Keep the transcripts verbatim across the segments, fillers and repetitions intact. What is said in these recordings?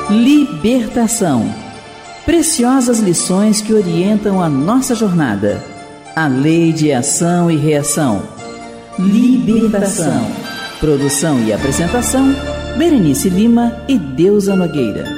Libertação. Preciosas lições que orientam a nossa jornada. A lei de ação e reação. Libertação. Produção e apresentação, Berenice Lima e Deusa Nogueira.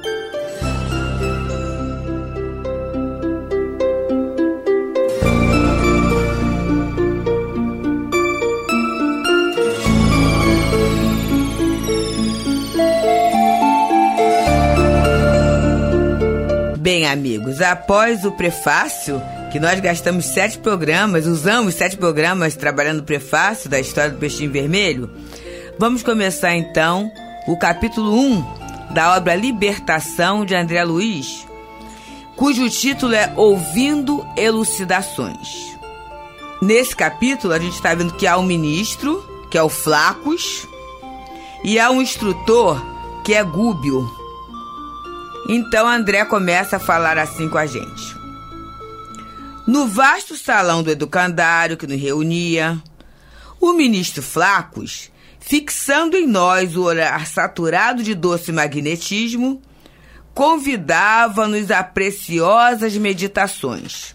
Bem, amigos, após o prefácio, que nós gastamos sete programas, usamos sete programas trabalhando o prefácio da história do Peixinho Vermelho, vamos começar então o capítulo um da obra Libertação, de André Luiz, cujo título é Ouvindo Elucidações. Nesse capítulo, a gente está vendo que há um ministro, que é o Flaccus, e há um instrutor, que é Gúbio. Então André começa a falar assim com a gente. No vasto salão do educandário que nos reunia, o ministro Flaccus, fixando em nós o olhar saturado de doce magnetismo, convidava-nos a preciosas meditações.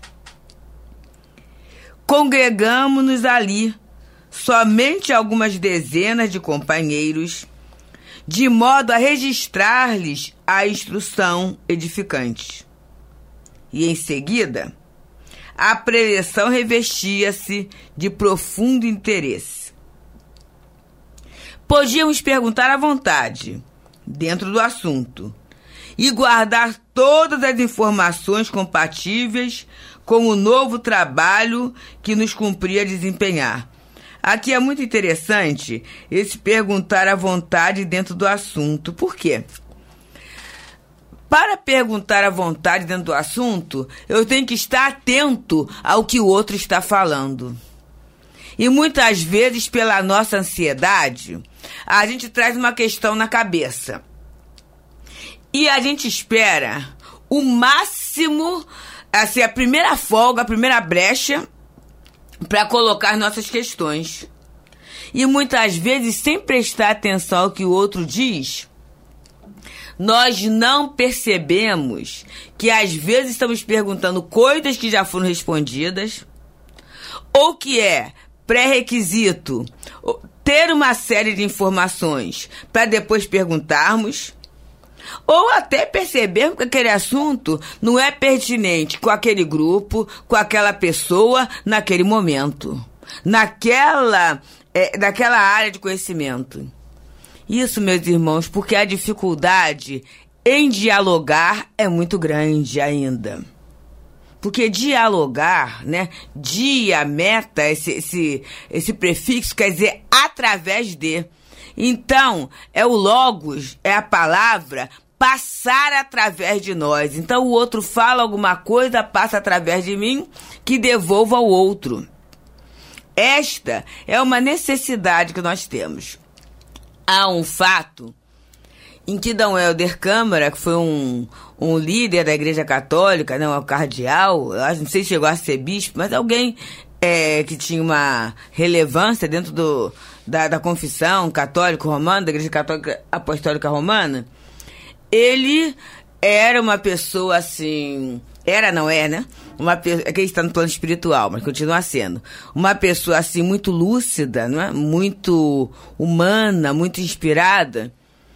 Congregamo-nos ali, somente algumas dezenas de companheiros, de modo a registrar-lhes a instrução edificante. E em seguida, a preleção revestia-se de profundo interesse. Podíamos perguntar à vontade, dentro do assunto, e guardar todas as informações compatíveis com o novo trabalho que nos cumpria desempenhar. Aqui é muito interessante esse perguntar à vontade dentro do assunto. Por quê? Para perguntar à vontade dentro do assunto, eu tenho que estar atento ao que o outro está falando. E muitas vezes, pela nossa ansiedade, a gente traz uma questão na cabeça. E a gente espera o máximo, assim, a primeira folga, a primeira brecha, para colocar nossas questões. E muitas vezes, sem prestar atenção ao que o outro diz, nós não percebemos que às vezes estamos perguntando coisas que já foram respondidas, ou que é pré-requisito ter uma série de informações para depois perguntarmos, ou até percebermos que aquele assunto não é pertinente com aquele grupo, com aquela pessoa, naquele momento, naquela, é, naquela área de conhecimento. Isso, meus irmãos, porque a dificuldade em dialogar é muito grande ainda. Porque dialogar, né, dia, meta, esse, esse, esse prefixo quer dizer através de. Então, é o logos, é a palavra, passar através de nós. Então, o outro fala alguma coisa, passa através de mim, que devolva ao outro. Esta é uma necessidade que nós temos. Há um fato em que Dom Helder Câmara, que foi um, um líder da Igreja Católica, né, um cardeal, eu não sei se chegou a ser bispo, mas alguém é, que tinha uma relevância dentro do... Da, da confissão católica romana, da Igreja Católica Apostólica Romana, ele era uma pessoa assim... Era, não é, né? Uma pessoa, é que ele está no plano espiritual, mas continua sendo. Uma pessoa assim muito lúcida, não é? Muito humana, muito inspirada.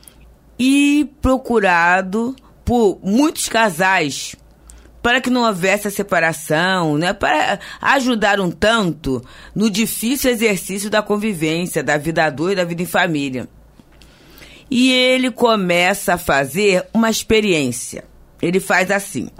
E procurado por muitos casais, para que não houvesse a separação, né? Para ajudar um tanto no difícil exercício da convivência, da vida a dois, da vida em família. E ele começa a fazer uma experiência. Ele faz assim.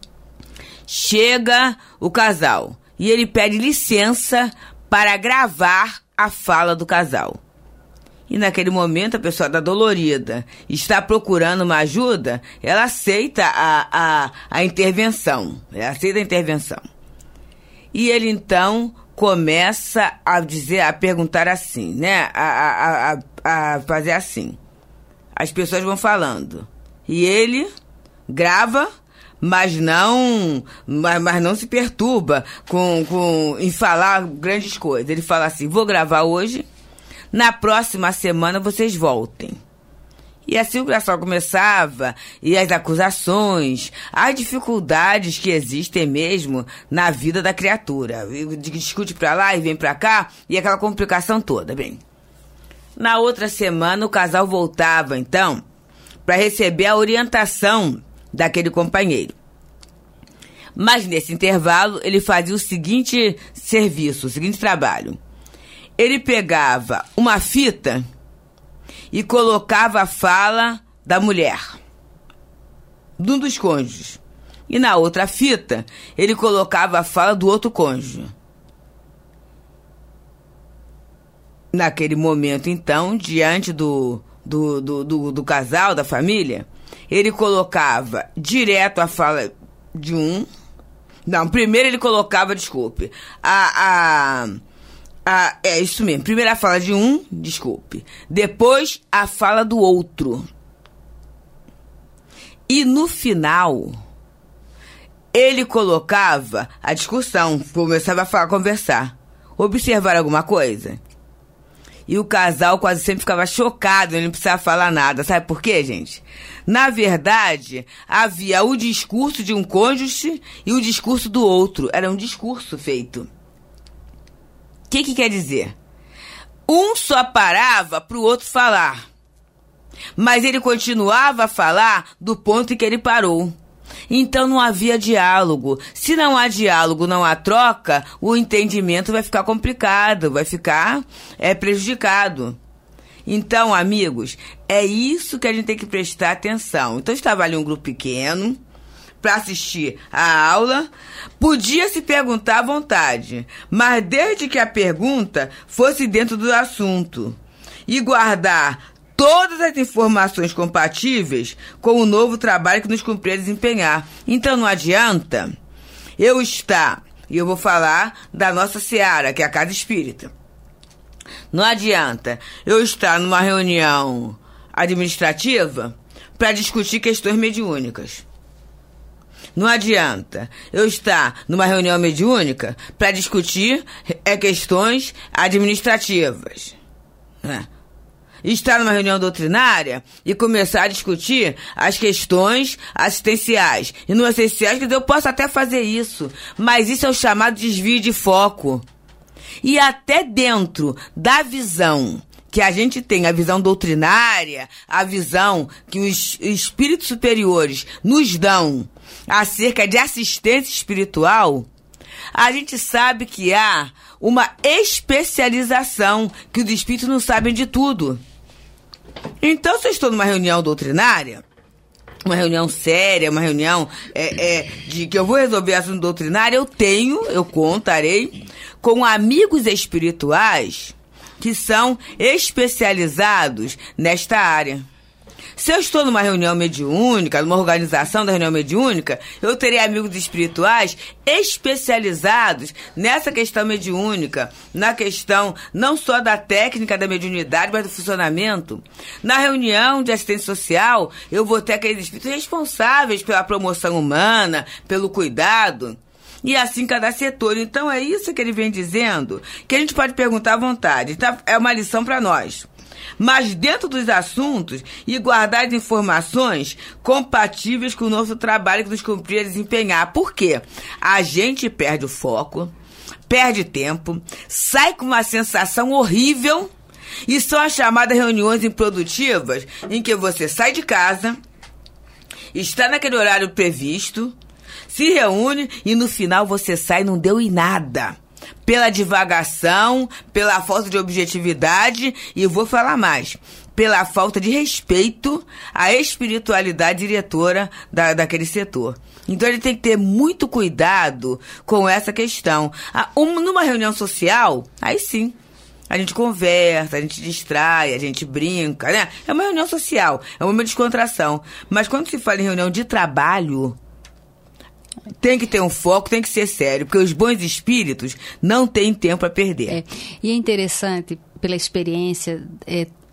Chega o casal e ele pede licença para gravar a fala do casal. E naquele momento a pessoa está dolorida, está procurando uma ajuda, ela aceita a, a, a intervenção, ela aceita a intervenção. E ele então começa a dizer, a perguntar assim, né, a, a, a, a fazer assim. As pessoas vão falando, e ele grava, mas não, mas, mas não se perturba com, com, em falar grandes coisas. Ele fala assim, vou gravar hoje, na próxima semana vocês voltem. E assim o casal começava, e as acusações, as dificuldades que existem mesmo na vida da criatura. Discute pra lá e vem pra cá, e aquela complicação toda. Bem, na outra semana o casal voltava, então, para receber a orientação daquele companheiro. Mas nesse intervalo ele fazia o seguinte serviço, o seguinte trabalho. Ele pegava uma fita e colocava a fala da mulher, de um dos cônjuges. E na outra fita, ele colocava a fala do outro cônjuge. Naquele momento, então, diante do, do, do, do, do casal, da família, ele colocava direto a fala de um... Não, primeiro ele colocava, desculpe, a... a Ah, é isso mesmo. Primeiro a fala de um, desculpe. Depois a fala do outro. E no final, ele colocava a discussão. Começava a falar, conversar. Observar alguma coisa. E o casal quase sempre ficava chocado. Ele não precisava falar nada. Sabe por quê, gente? Na verdade, havia o discurso de um cônjuge e o discurso do outro. Era um discurso feito. O que que quer dizer? Um só parava para o outro falar, mas ele continuava a falar do ponto em que ele parou. Então não havia diálogo. Se não há diálogo, não há troca, o entendimento vai ficar complicado, vai ficar é, prejudicado. Então, amigos, é isso que a gente tem que prestar atenção. Então estava ali um grupo pequeno para assistir a aula, podia se perguntar à vontade, mas desde que a pergunta fosse dentro do assunto e guardar todas as informações compatíveis com o novo trabalho que nos cumpria desempenhar. Então não adianta eu estar, e eu vou falar da nossa seara, que é a Casa Espírita, não adianta eu estar numa reunião administrativa para discutir questões mediúnicas. Não adianta eu estar numa reunião mediúnica para discutir é, questões administrativas. Né? Estar numa reunião doutrinária e começar a discutir as questões assistenciais. E no essenciais, quer dizer, eu posso até fazer isso, mas isso é o chamado desvio de foco. E até dentro da visão que a gente tem, a visão doutrinária, a visão que os espíritos superiores nos dão acerca de assistência espiritual, a gente sabe que há uma especialização, que os espíritos não sabem de tudo. Então, se eu estou numa reunião doutrinária, uma reunião séria, uma reunião é, é, de que eu vou resolver assunto doutrinário, eu tenho, eu contarei com amigos espirituais que são especializados nesta área. Se eu estou numa reunião mediúnica, numa organização da reunião mediúnica, eu terei amigos espirituais especializados nessa questão mediúnica, na questão não só da técnica da mediunidade, mas do funcionamento. Na reunião de assistência social, eu vou ter aqueles espíritos responsáveis pela promoção humana, pelo cuidado. E assim cada setor. Então é isso que ele vem dizendo, que a gente pode perguntar à vontade. Então, é uma lição para nós. Mas dentro dos assuntos e guardar as informações compatíveis com o nosso trabalho que nos cumpria desempenhar. Por quê? A gente perde o foco, perde tempo, sai com uma sensação horrível, e são as chamadas reuniões improdutivas, em que você sai de casa, está naquele horário previsto, se reúne e no final você sai e não deu em nada. Pela divagação, pela falta de objetividade e vou falar mais, pela falta de respeito à espiritualidade diretora da, daquele setor. Então ele tem que ter muito cuidado com essa questão. Ah, um, numa reunião social, aí sim, a gente conversa, a gente distrai, a gente brinca, né? É uma reunião social, é uma descontração. Mas quando se fala em reunião de trabalho, tem que ter um foco, tem que ser sério, porque os bons espíritos não têm tempo a perder. É, e é interessante, pela experiência, é, tanto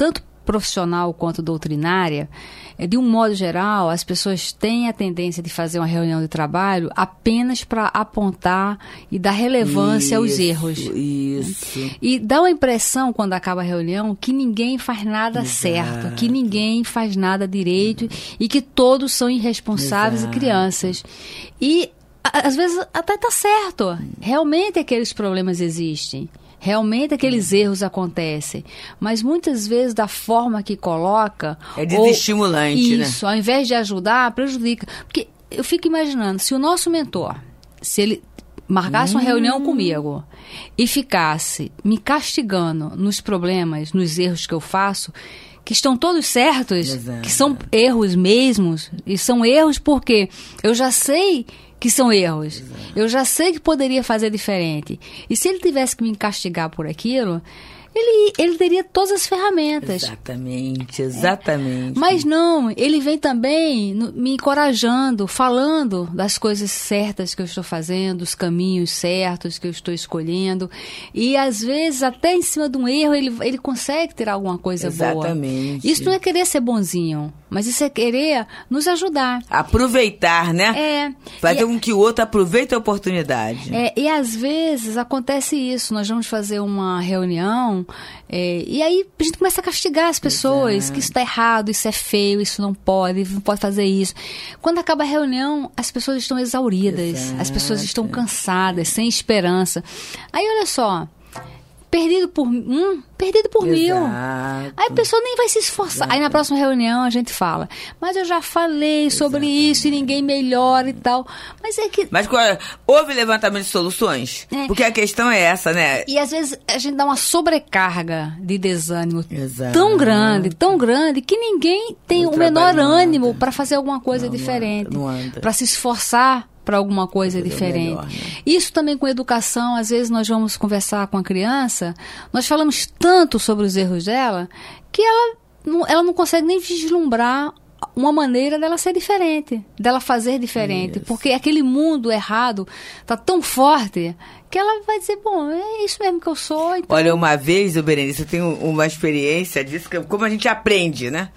profissional quanto doutrinária, de um modo geral, as pessoas têm a tendência de fazer uma reunião de trabalho apenas para apontar e dar relevância isso, aos erros. Isso. E dá uma impressão, quando acaba a reunião, que ninguém faz nada Exato. certo, que ninguém faz nada direito e que todos são irresponsáveis Exato. e crianças. E, às vezes, até está certo. Realmente aqueles problemas existem. Realmente aqueles erros acontecem, mas muitas vezes da forma que coloca... É desestimulante, né? Isso, ao invés de ajudar, prejudica. Porque eu fico imaginando, se o nosso mentor, se ele marcasse hum. uma reunião comigo e ficasse me castigando nos problemas, nos erros que eu faço, que estão todos certos, Exato. que são erros mesmos, e são erros porque eu já sei... que são erros. Exato. Eu já sei que poderia fazer diferente. E se ele tivesse que me castigar por aquilo, ele, ele teria todas as ferramentas. Exatamente, exatamente. É. Mas não, ele vem também no, me encorajando, falando das coisas certas que eu estou fazendo, dos caminhos certos que eu estou escolhendo. E às vezes, até em cima de um erro, ele, ele consegue ter alguma coisa exatamente. boa. Exatamente. Isso não é querer ser bonzinho, mas isso é querer nos ajudar. Aproveitar, né? É. Fazer com que o outro aproveite a oportunidade. É, e às vezes acontece isso. Nós vamos fazer uma reunião é, e aí a gente começa a castigar as pessoas. Exato. Que isso está errado, isso é feio, isso não pode, não pode fazer isso. Quando acaba a reunião, as pessoas estão exauridas. Exato. As pessoas estão cansadas, sem esperança. Aí olha só, perdido por um, perdido por Exato. mil. Aí a pessoa nem vai se esforçar. Exato. Aí na próxima reunião a gente fala, mas eu já falei sobre Exatamente. isso e ninguém melhora e tal. Mas é que... Mas houve levantamento de soluções? É. Porque a questão é essa, né? E às vezes a gente dá uma sobrecarga de desânimo Exato. tão grande, tão grande, que ninguém tem o, o menor ânimo para fazer alguma coisa não, diferente. Para se esforçar para alguma coisa diferente. Melhor, né? Isso também com educação, às vezes nós vamos conversar com a criança, nós falamos tanto sobre os erros dela, que ela não, ela não consegue nem vislumbrar uma maneira dela ser diferente, dela fazer diferente, isso. porque aquele mundo errado está tão forte que ela vai dizer, bom, é isso mesmo que eu sou. Então... Olha, uma vez, Berenice, eu tenho uma experiência disso, como a gente aprende, né?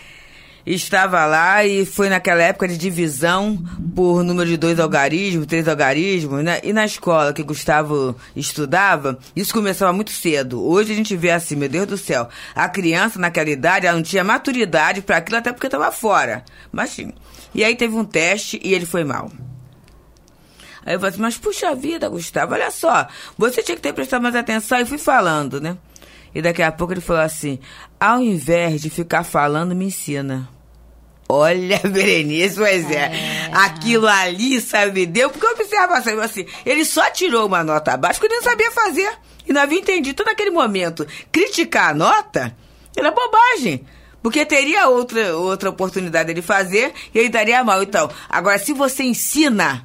Estava lá e foi naquela época de divisão por número de dois algarismos, três algarismos, né? E na escola que Gustavo estudava, isso começava muito cedo. Hoje a gente vê assim, meu Deus do céu, a criança naquela idade, ela não tinha maturidade para aquilo, até porque estava fora. Mas sim. E aí teve um teste e ele foi mal. Aí eu falei assim, mas puxa vida, Gustavo, olha só, você tinha que ter prestado mais atenção. E fui falando, né? E daqui a pouco ele falou assim, ao invés de ficar falando, me ensina. Olha, Berenice, pois é. é. Aquilo ali, sabe, deu, porque eu observava assim, ele só tirou uma nota abaixo porque ele não sabia fazer. E não havia entendido naquele momento. Criticar a nota era bobagem. Porque teria outra, outra oportunidade de fazer e ele daria mal. Então, agora, se você ensina...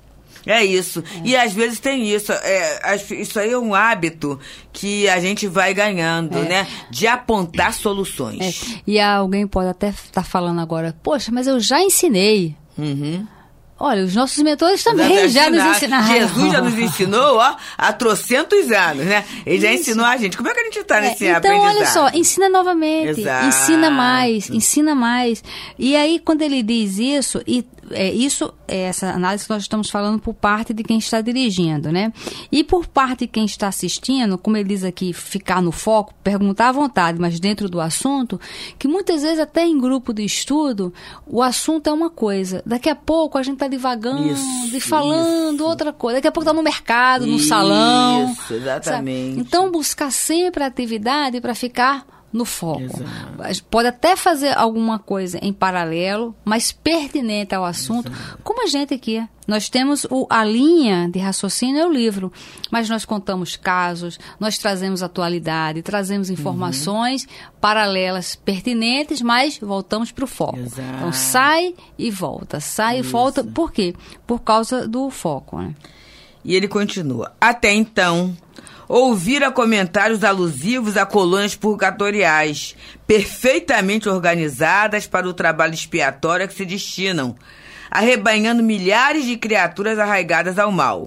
É isso. É. E às vezes tem isso. É, isso aí é um hábito que a gente vai ganhando, é. né? De apontar soluções. É. E alguém pode até estar tá falando agora, poxa, mas eu já ensinei. Uhum. Olha, os nossos mentores também já nos ensinaram. Jesus já nos ensinou, ó, há trocentos anos, né? Ele já Isso. ensinou a gente. Como é que a gente está nesse é, então, aprendizado? Então, olha só, ensina novamente. Exato. Ensina mais, ensina mais. E aí, quando ele diz isso, e é, isso é essa análise que nós estamos falando por parte de quem está dirigindo, né? E por parte de quem está assistindo, como ele diz aqui, ficar no foco, perguntar à vontade, mas dentro do assunto, que muitas vezes até em grupo de estudo, o assunto é uma coisa. Daqui a pouco a gente está divagando isso, e falando isso. outra coisa. Daqui a pouco está no mercado, no isso, salão. Isso, exatamente. Sabe? Então, buscar sempre a atividade para ficar no foco. Exato. Pode até fazer alguma coisa em paralelo, mas pertinente ao assunto, Exato. Como a gente aqui. Nós temos o, a linha de raciocínio é o livro, mas nós contamos casos, nós trazemos atualidade, trazemos informações uhum. paralelas, pertinentes, mas voltamos para o foco. Exato. Então, sai e volta, sai Isso. e volta. Por quê? Por causa do foco, né? E ele continua. Até então... ouvira comentários alusivos a colônias purgatoriais, perfeitamente organizadas para o trabalho expiatório a que se destinam, arrebanhando milhares de criaturas arraigadas ao mal.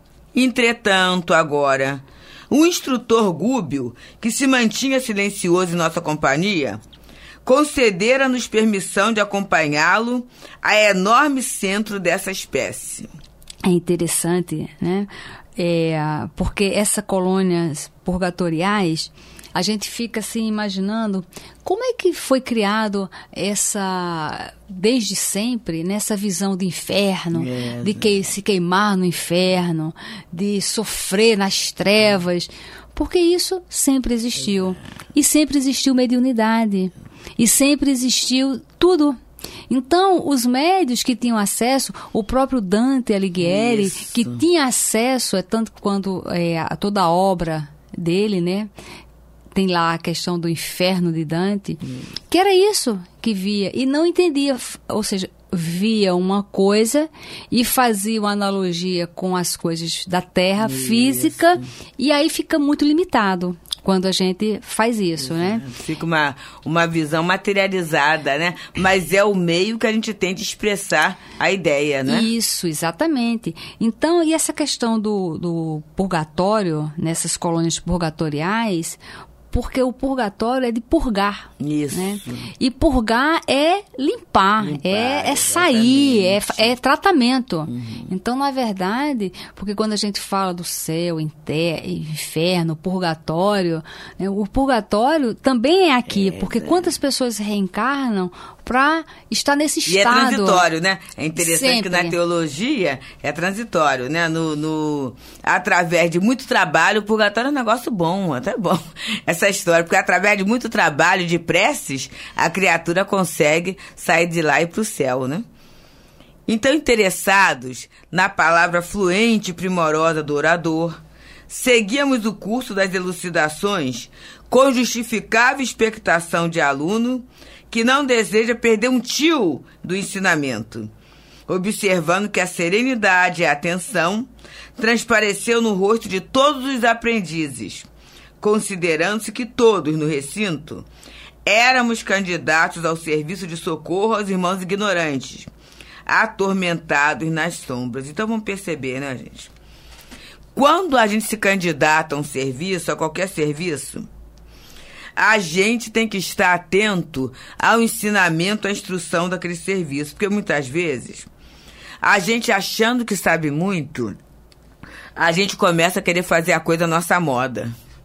Entretanto, agora, um instrutor gúbio, que se mantinha silencioso em nossa companhia, concedera-nos permissão de acompanhá-lo a enorme centro dessa espécie. É interessante, né? É, porque essas colônias purgatoriais, a gente fica assim imaginando como é que foi criado essa, desde sempre, nessa visão de inferno, é, de que, se queimar no inferno, de sofrer nas trevas, porque isso sempre existiu. E sempre existiu mediunidade. E sempre existiu tudo. Então, os médios que tinham acesso, o próprio Dante Alighieri, isso. que tinha acesso, é tanto quanto é, a toda a obra dele, né? Tem lá a questão do inferno de Dante, hum. que era isso que via e não entendia, ou seja, via uma coisa e fazia uma analogia com as coisas da Terra isso. física, e aí fica muito limitado quando a gente faz isso, né? Fica uma, uma visão materializada, né? Mas é o meio que a gente tem de expressar a ideia, né? Isso, exatamente. Então, e essa questão do, do purgatório, nessas colônias purgatoriais, porque o purgatório é de purgar. Isso. Né? E purgar é limpar, limpar é, é sair, é, é tratamento. Uhum. Então, na verdade, porque quando a gente fala do céu, inferno, purgatório, né, o purgatório também é aqui, é, porque é. quantas pessoas reencarnam para estar nesse estado. E é transitório, né? É interessante Sempre. que na teologia é transitório, né? No, no, através de muito trabalho, o purgatório é um negócio bom, até bom, essa história, porque através de muito trabalho, de preces, a criatura consegue sair de lá e ir para o céu, né? Então, interessados na palavra fluente e primorosa do orador, seguíamos o curso das elucidações com justificável expectação de aluno que não deseja perder um tio do ensinamento, observando que a serenidade e a atenção transpareceu no rosto de todos os aprendizes, considerando-se que todos no recinto éramos candidatos ao serviço de socorro aos irmãos ignorantes, atormentados nas sombras. Então vamos perceber, né, gente? Quando a gente se candidata a um serviço, a qualquer serviço, a gente tem que estar atento ao ensinamento, à instrução daquele serviço. Porque muitas vezes, a gente achando que sabe muito, a gente começa a querer fazer a coisa à nossa moda.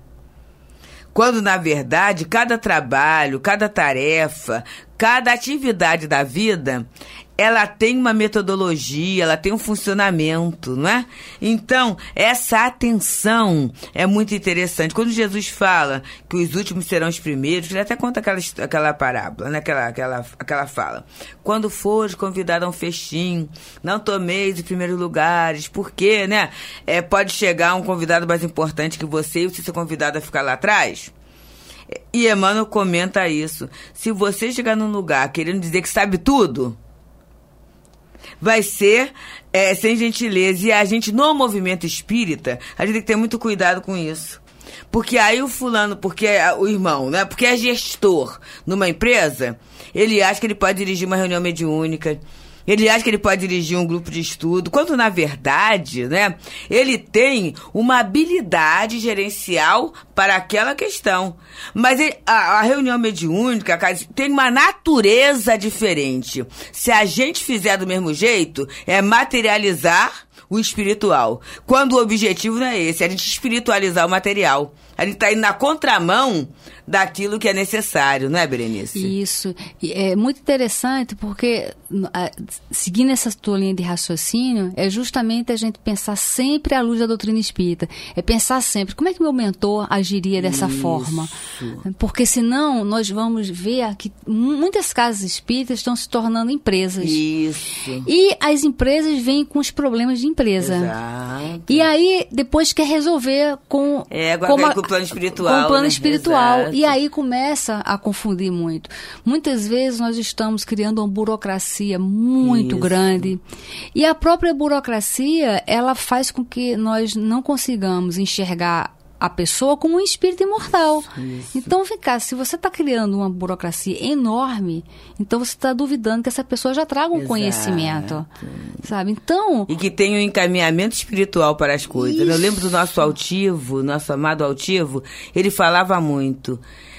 Quando, na verdade, cada trabalho, cada tarefa, cada atividade da vida, ela tem uma metodologia, ela tem um funcionamento, não é? Então, essa atenção é muito interessante. Quando Jesus fala que os últimos serão os primeiros, ele até conta aquela, aquela parábola, né? aquela, aquela, aquela fala. Quando fores convidado a um festim, não tomeis os primeiros lugares, porque, né? É, pode chegar um convidado mais importante que você e você ser convidado a ficar lá atrás. E Emmanuel comenta isso. Se você chegar num lugar querendo dizer que sabe tudo, vai ser é, sem gentileza. E a gente, no movimento espírita, a gente tem que ter muito cuidado com isso. Porque aí o fulano, porque é o irmão, né? Porque é gestor numa empresa, ele acha que ele pode dirigir uma reunião mediúnica, ele acha que ele pode dirigir um grupo de estudo, quando na verdade, né, ele tem uma habilidade gerencial para aquela questão. Mas ele, a, a reunião mediúnica tem uma natureza diferente. Se a gente fizer do mesmo jeito, é materializar o espiritual. Quando o objetivo não é esse, é a gente espiritualizar o material. A gente está indo na contramão daquilo que é necessário, não é, Berenice? Isso. É muito interessante porque, seguindo essa tua linha de raciocínio, é justamente a gente pensar sempre à luz da doutrina espírita. É pensar sempre, como é que meu mentor agiria dessa Isso. forma? Porque senão nós vamos ver que muitas casas espíritas estão se tornando empresas. Isso. E as empresas vêm com os problemas de empresa. Exato. E aí, depois quer resolver com... É, agora com, uma, com o plano espiritual. Com o plano né? espiritual. Exato. E aí começa a confundir muito. Muitas vezes nós estamos criando uma burocracia muito Isso. grande. E a própria burocracia, ela faz com que nós não consigamos enxergar a pessoa como um espírito imortal. Isso. Então, vem cá, se você está criando uma burocracia enorme, então você está duvidando que essa pessoa já traga um Exato. conhecimento, sabe? Então... E que tenha um encaminhamento espiritual para as coisas. Isso. Eu lembro do nosso altivo, nosso amado altivo, ele falava muito.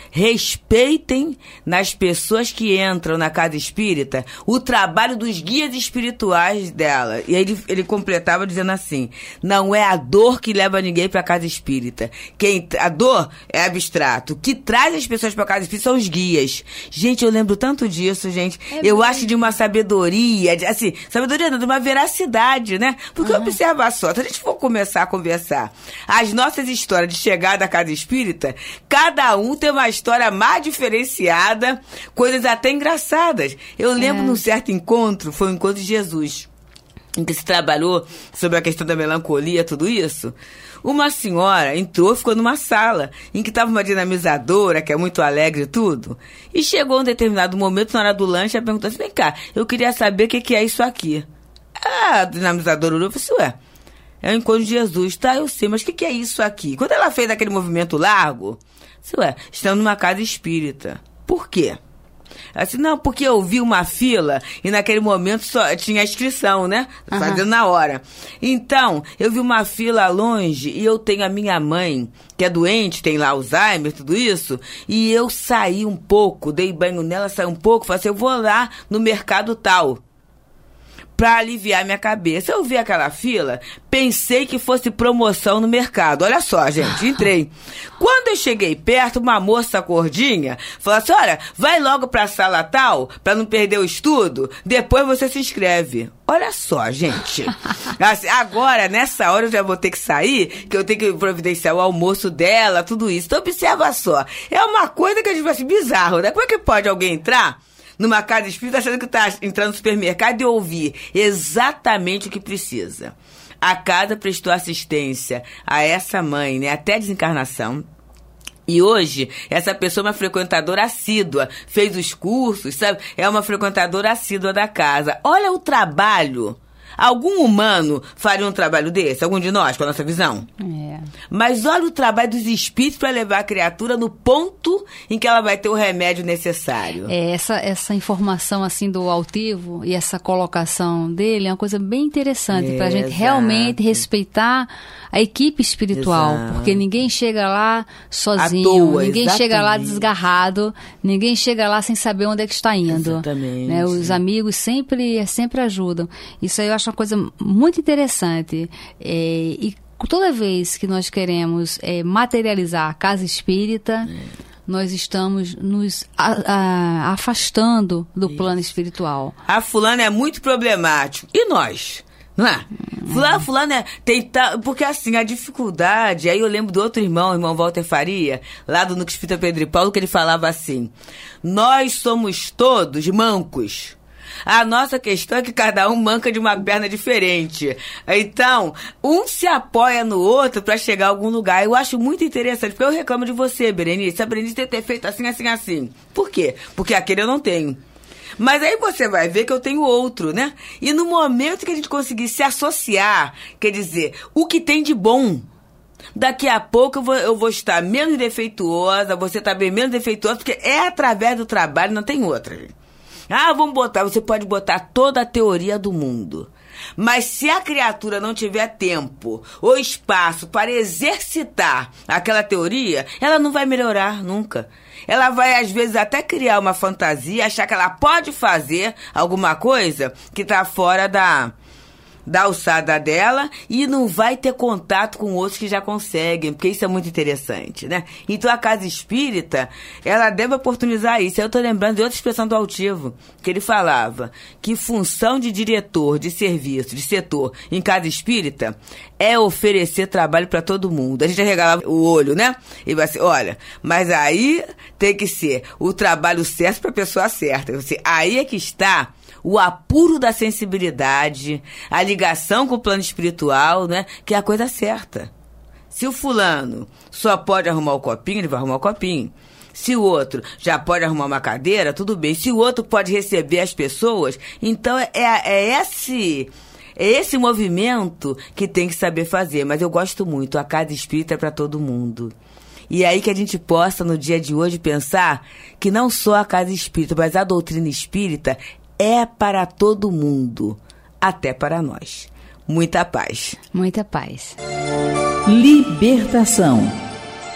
respeitem nas pessoas que entram na casa espírita o trabalho dos guias espirituais dela. E aí ele, ele completava dizendo assim, não é a dor que leva ninguém para a casa espírita. Quem, a dor é abstrato. O que traz as pessoas para a casa espírita são os guias. Gente, eu lembro tanto disso, gente. É eu bem. acho de uma sabedoria, de, assim, sabedoria não, de uma veracidade, né? Porque uhum. observa só, se a gente for começar a conversar, as nossas histórias de chegada à casa espírita, cada um tem uma história mais diferenciada, coisas até engraçadas. Eu lembro é. num certo encontro, foi o encontro de Jesus, em que se trabalhou sobre a questão da melancolia, tudo isso. Uma senhora entrou e ficou numa sala em que estava uma dinamizadora, que é muito alegre e tudo. E chegou um determinado momento, na hora do lanche, ela perguntou assim, vem cá, eu queria saber o que, que é isso aqui. A dinamizadora olhou e falou assim, ué, é o encontro de Jesus. Tá, eu sei, mas o que, que é isso aqui? Quando ela fez aquele movimento largo, disse, ué, estamos numa casa espírita. Por quê? Ela disse, não, porque eu vi uma fila e naquele momento só tinha inscrição, né? Uhum. Fazendo na hora. Então, eu vi uma fila longe e eu tenho a minha mãe, que é doente, tem lá Alzheimer, tudo isso, e eu saí um pouco, dei banho nela, saí um pouco, falei assim, eu vou lá no mercado tal, para aliviar minha cabeça. Eu vi aquela fila, pensei que fosse promoção no mercado. Olha só, gente, entrei. Quando eu cheguei perto, uma moça gordinha falou assim, olha, vai logo para a sala tal, para não perder o estudo, depois você se inscreve. Olha só, gente. Assim, agora, nessa hora, eu já vou ter que sair, que eu tenho que providenciar o almoço dela, tudo isso. Então, observa só. É uma coisa que a gente vai assim, bizarro, né? Como é que pode alguém entrar numa casa espírita achando que está entrando no supermercado e ouvir exatamente o que precisa? A casa prestou assistência a essa mãe, né, até a desencarnação. E hoje, essa pessoa é uma frequentadora assídua, fez os cursos, sabe? É uma frequentadora assídua da casa. Olha o trabalho. Algum humano faria um trabalho desse? Algum de nós, com a nossa visão? É. Mas olha o trabalho dos espíritos para levar a criatura no ponto em que ela vai ter o remédio necessário. É, essa, essa informação assim do altivo e essa colocação dele é uma coisa bem interessante é, para a gente exato. realmente respeitar a equipe espiritual, exato. porque ninguém chega lá sozinho, toa, ninguém exatamente. chega lá desgarrado, ninguém chega lá sem saber onde é que está indo. Exatamente. Né? Os amigos sempre, sempre ajudam. Isso aí eu acho uma coisa muito interessante. É, e toda vez que nós queremos é, materializar a casa espírita, é. nós estamos nos a, a, afastando do Isso. plano espiritual. A fulana é muito problemático. E nós? Não é? Hum. Fulano, fulano é... Tentar, porque assim, a dificuldade... Aí eu lembro do outro irmão, o irmão Walter Faria, lá do Núcleo Espírita Pedro e Paulo, que ele falava assim, nós somos todos mancos. A nossa questão é que cada um manca de uma perna diferente. Então, um se apoia no outro para chegar a algum lugar. Eu acho muito interessante, porque eu reclamo de você, Berenice. A Berenice tem que ter feito assim, assim, assim. Por quê? Porque aquele eu não tenho. Mas aí você vai ver que eu tenho outro, né? E no momento que a gente conseguir se associar, quer dizer, o que tem de bom, daqui a pouco eu vou, eu vou estar menos defeituosa, você está bem menos defeituosa, porque é através do trabalho, não tem outra, gente. Ah, vamos botar, você pode botar toda a teoria do mundo. Mas se a criatura não tiver tempo ou espaço para exercitar aquela teoria, ela não vai melhorar nunca. Ela vai, às vezes, até criar uma fantasia, achar que ela pode fazer alguma coisa que está fora da... da alçada dela e não vai ter contato com outros que já conseguem, porque isso é muito interessante, né? Então a casa espírita, ela deve oportunizar isso. Eu estou lembrando de outra expressão do altivo, que ele falava que função de diretor de serviço, de setor em casa espírita é oferecer trabalho para todo mundo. A gente arregala o olho, né? E vai assim, olha, mas aí tem que ser o trabalho certo para a pessoa certa. Aí é que está o apuro da sensibilidade, a ligação com o plano espiritual, né? Que é a coisa certa. Se o fulano só pode arrumar o copinho, ele vai arrumar o copinho. Se o outro já pode arrumar uma cadeira, tudo bem. Se o outro pode receber as pessoas, então é, é, esse, é esse movimento que tem que saber fazer. Mas eu gosto muito, a casa espírita é para todo mundo. E é aí que a gente possa, no dia de hoje, pensar que não só a casa espírita, mas a doutrina espírita é para todo mundo, até para nós. Muita paz. Muita paz. Libertação.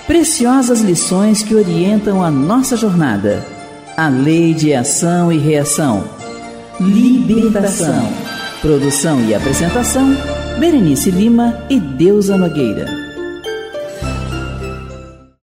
Preciosas lições que orientam a nossa jornada. A lei de ação e reação. Libertação. Produção e apresentação, Berenice Lima e Deusa Nogueira.